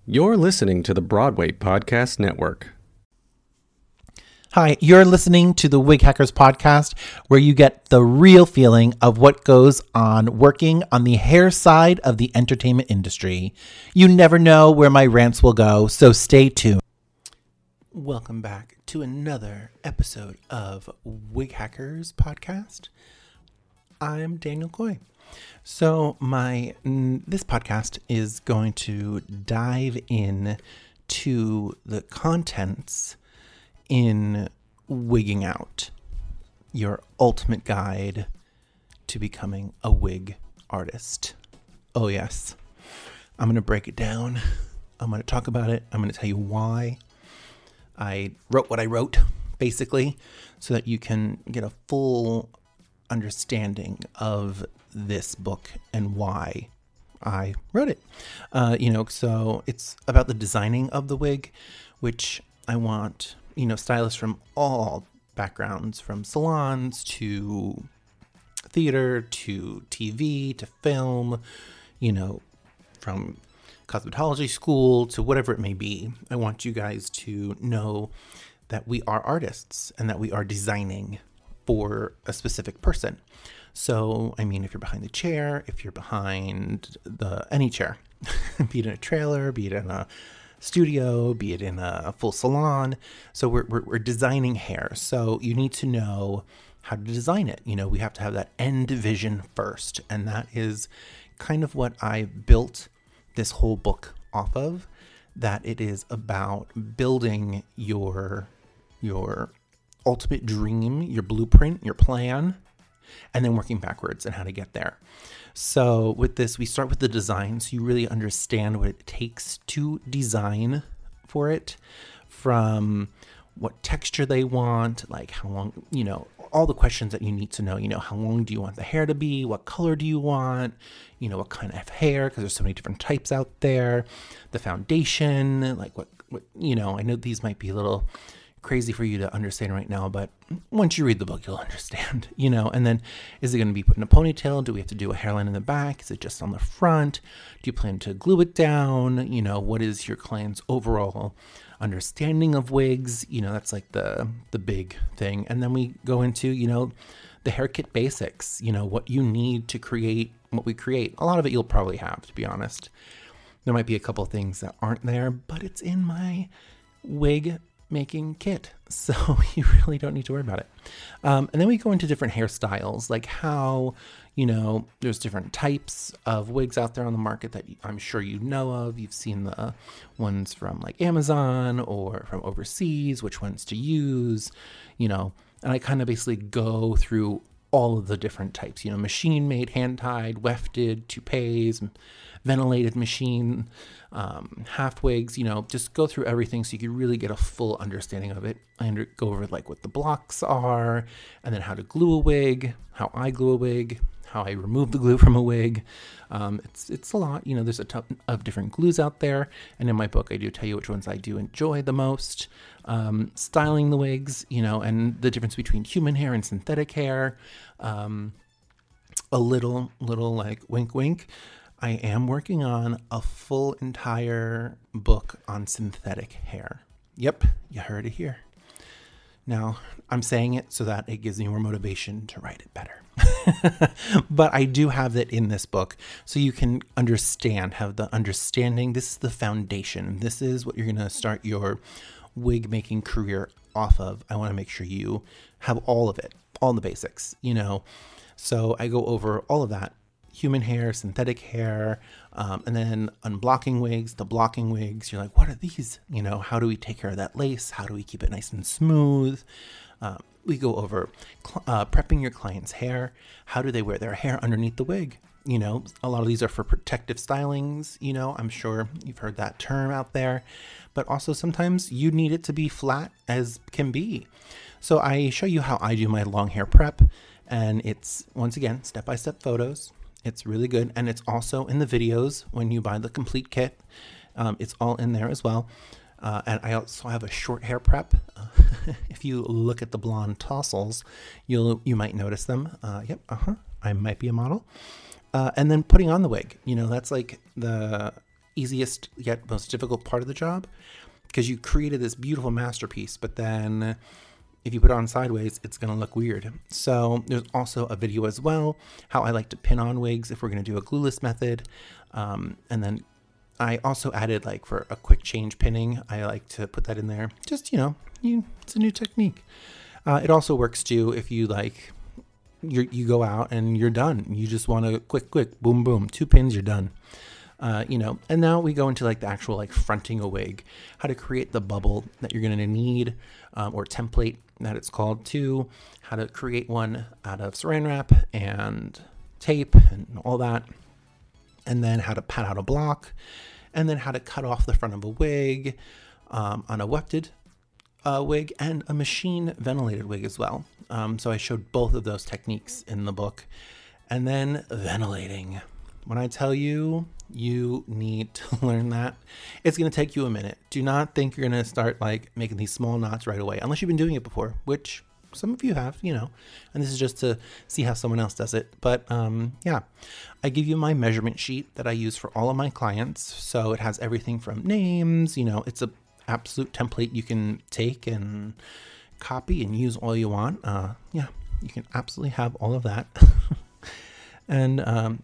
You're listening to the Broadway Podcast Network. Hi, you're listening to the Wig Hackers Podcast, where you get the real feeling of what goes on working on the hair side of the entertainment industry. You never know where my rants will go, so stay tuned. Welcome back to another episode of Wig Hackers Podcast. I'm Daniel Coy. So this podcast is going to dive in to the contents in Wigging Out, your ultimate guide to becoming a wig artist. Oh yes, I'm going to break it down. I'm going to talk about it. I'm going to tell you why I wrote what I wrote, basically, so that you can get a full understanding of this book and why I wrote it. So it's about the designing of the wig, which I want stylists from all backgrounds, from salons to theater to TV to film, from cosmetology school to whatever it may be. I want you guys to know that we are artists and that we are designing for a specific person. So, if you're behind the chair, if you're behind any chair, be it in a trailer, be it in a studio, be it in a full salon. So we're designing hair. So you need to know how to design it. We have to have that end vision first. And that is kind of what I built this whole book off of, that it is about building your ultimate dream, your blueprint, your plan, and then working backwards and how to get there. So with this, we start with the design, so you really understand what it takes to design for it, from what texture they want, like how long, all the questions that you need to know. How long do you want the hair to be? What color do you want? What kind of hair, because there's so many different types out there. The foundation, like what I know these might be a little crazy for you to understand right now, but once you read the book, you'll understand, and then is it going to be put in a ponytail? Do we have to do a hairline in the back? Is it just on the front? Do you plan to glue it down? What is your client's overall understanding of wigs? That's like the big thing. And then we go into, the hair kit basics, what you need to create what we create. A lot of it you'll probably have, to be honest. There might be a couple things that aren't there, but it's in my wig making kit, so you really don't need to worry about it. And then we go into different hairstyles, like how, there's different types of wigs out there on the market that I'm sure you know of. You've seen the ones from like Amazon or from overseas, which ones to use, and I kind of basically go through all of the different types, machine made, hand tied, wefted, toupees, ventilated machine, half wigs, just go through everything so you can really get a full understanding of it. I go over like what the blocks are, and then how to glue a wig, how I glue a wig, how I remove the glue from a wig. It's a lot, there's a ton of different glues out there. And in my book, I do tell you which ones I do enjoy the most. Styling the wigs, and the difference between human hair and synthetic hair. A little like wink, wink. I am working on a full entire book on synthetic hair. Yep, you heard it here. Now, I'm saying it so that it gives me more motivation to write it better. But I do have that in this book, so you can have the understanding. This is the foundation. This is what you're going to start your wig making career off of. I want to make sure you have all of it, all the basics, So I go over all of that. Human hair, synthetic hair, and then unblocking wigs, the blocking wigs. You're like, what are these? How do we take care of that lace? How do we keep it nice and smooth? We go over prepping your client's hair. How do they wear their hair underneath the wig? A lot of these are for protective stylings. I'm sure you've heard that term out there, but also sometimes you need it to be flat as can be. So I show you how I do my long hair prep, and it's, once again, step-by-step photos. It's really good. And it's also in the videos when you buy the complete kit. It's all in there as well. And I also have a short hair prep. If you look at the blonde tassels, you might notice them. I might be a model. And then putting on the wig, that's like the easiest yet most difficult part of the job, because you created this beautiful masterpiece, but then if you put it on sideways, it's going to look weird. So there's also a video as well, how I like to pin on wigs if we're going to do a glueless method. And then I also added, like, for a quick change pinning, I like to put that in there. Just, it's a new technique. It also works too if you you go out and you're done. You just want a quick, boom, boom, 2 pins, you're done. And now we go into the actual fronting a wig, how to create the bubble that you're going to need, or template that it's called too, how to create one out of saran wrap and tape and all that, and then how to pat out a block, and then how to cut off the front of a wig on a wefted wig and a machine ventilated wig as well. So I showed both of those techniques in the book. And then ventilating. When I tell you, you need to learn that. It's going to take you a minute. Do not think you're going to start making these small knots right away, unless you've been doing it before, which some of you have, and this is just to see how someone else does it. But I give you my measurement sheet that I use for all of my clients. So it has everything from names, it's a absolute template you can take and copy and use all you want. You can absolutely have all of that. And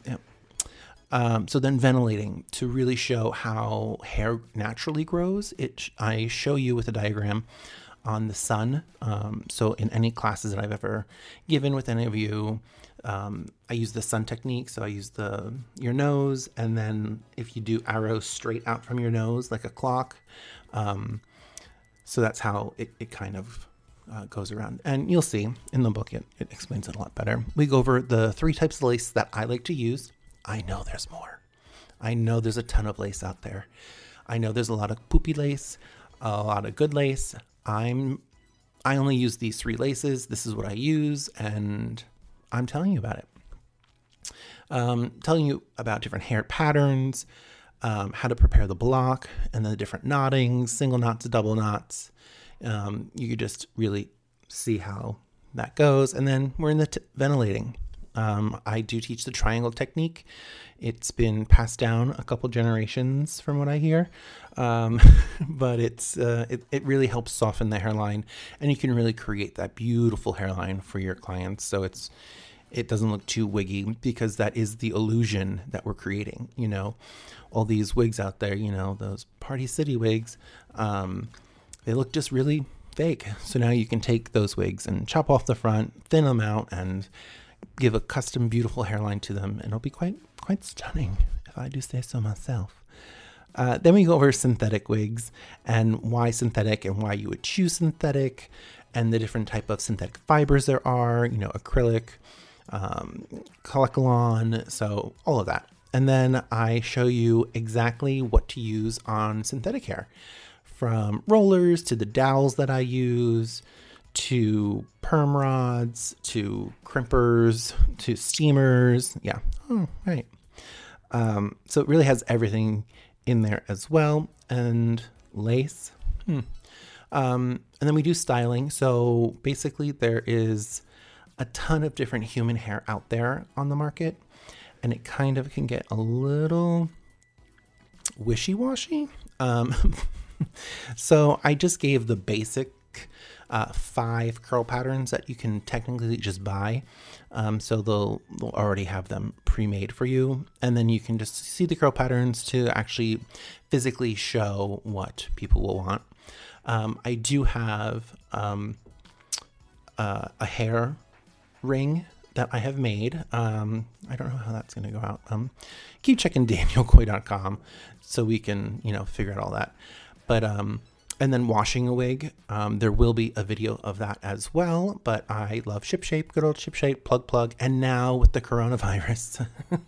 so then ventilating to really show how hair naturally grows. I show you with a diagram on the sun. So in any classes that I've ever given with any of you, I use the sun technique. So I use your nose, and then if you do arrows straight out from your nose like a clock, so that's how it kind of goes around. And you'll see in the book, it explains it a lot better. We go over the 3 types of lace that I like to use. I know there's more. I know there's a ton of lace out there. I know there's a lot of poopy lace, a lot of good lace. I only use these 3 laces. This is what I use, and I'm telling you about it. Telling you about different hair patterns, how to prepare the block, and then the different knottings, single knots, double knots. You could just really see how that goes. And then we're in the ventilating. I do teach the triangle technique. It's been passed down a couple generations from what I hear. But it really helps soften the hairline, and you can really create that beautiful hairline for your clients. So it doesn't look too wiggy, because that is the illusion that we're creating. All these wigs out there, those Party City wigs, they look just really fake. So now you can take those wigs and chop off the front, thin them out, and give a custom beautiful hairline to them, and it'll be quite stunning, if I do say so myself. Then we go over synthetic wigs and why synthetic, and why you would choose synthetic, and the different type of synthetic fibers there are, acrylic, Collacolon, so all of that. And then I show you exactly what to use on synthetic hair, from rollers to the dowels that I use, to perm rods, to crimpers, to steamers. Yeah. Oh, right. So it really has everything in there as well. And lace. And then we do styling. So basically there is a ton of different human hair out there on the market, and it kind of can get a little wishy-washy. So I just gave the basic 5 curl patterns that you can technically just buy. So they'll already have them pre-made for you. And then you can just see the curl patterns to actually physically show what people will want. I do have a hair ring that I have made. I don't know how that's going to go out. Keep checking danielcoy.com so we can, figure out all that. But, and then washing a wig, there will be a video of that as well. But I love ShipShape, good old ShipShape, plug. And now with the coronavirus,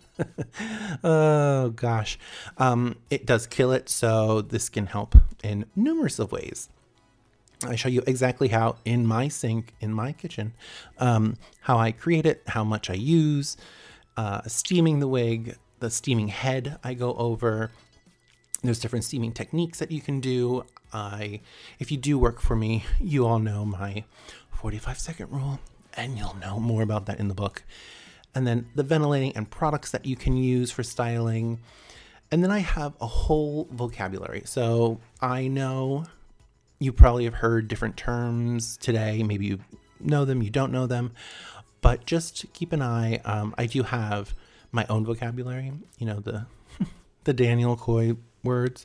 oh gosh, it does kill it. So this can help in numerous of ways. I show you exactly how in my sink, in my kitchen, how I create it, how much I use, steaming the wig, the steaming head I go over. There's different steaming techniques that you can do. If you do work for me, you all know my 45-second rule, and you'll know more about that in the book. And then the ventilating and products that you can use for styling. And then I have a whole vocabulary. So I know you probably have heard different terms today. Maybe you know them, you don't know them, but just keep an eye. I do have my own vocabulary, the Daniel Coy words,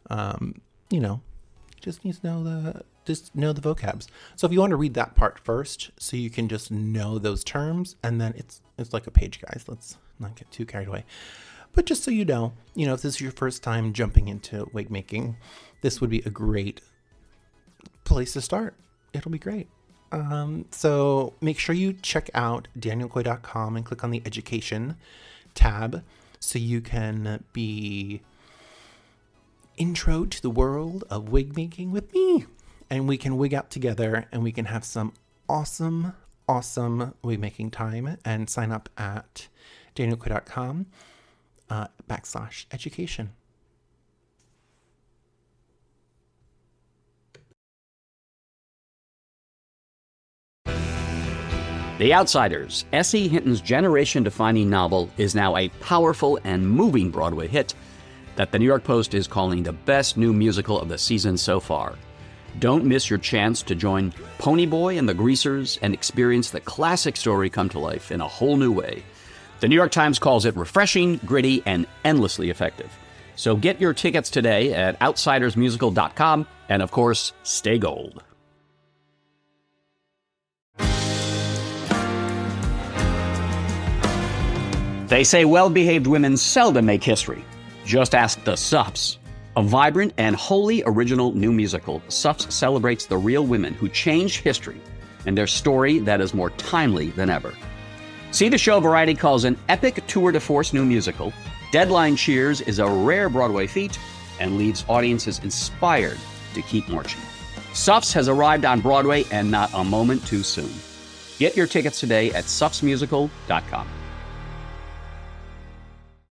just need to know the vocabs. So if you want to read that part first, so you can just know those terms, and then it's like a page, guys. Let's not get too carried away. But just so you know, if this is your first time jumping into wig making, this would be a great place to start. It'll be great. So make sure you check out danielcoy.com and click on the education tab so you can be intro to the world of wig making with me, and we can wig out together and we can have some awesome wig making time. And sign up at danielcoy.com /education. The Outsiders, S.E. Hinton's generation-defining novel, is now a powerful and moving Broadway hit that the New York Post is calling the best new musical of the season so far. Don't miss your chance to join Ponyboy and the Greasers and experience the classic story come to life in a whole new way. The New York Times calls it refreshing, gritty, and endlessly effective. So get your tickets today at outsidersmusical.com, and of course, stay gold. They say well-behaved women seldom make history. Just ask the Suffs. A vibrant and wholly original new musical, Suffs celebrates the real women who changed history and their story that is more timely than ever. See the show Variety calls an epic tour de force new musical. Deadline cheers is a rare Broadway feat and leaves audiences inspired to keep marching. Suffs has arrived on Broadway, and not a moment too soon. Get your tickets today at suffsmusical.com.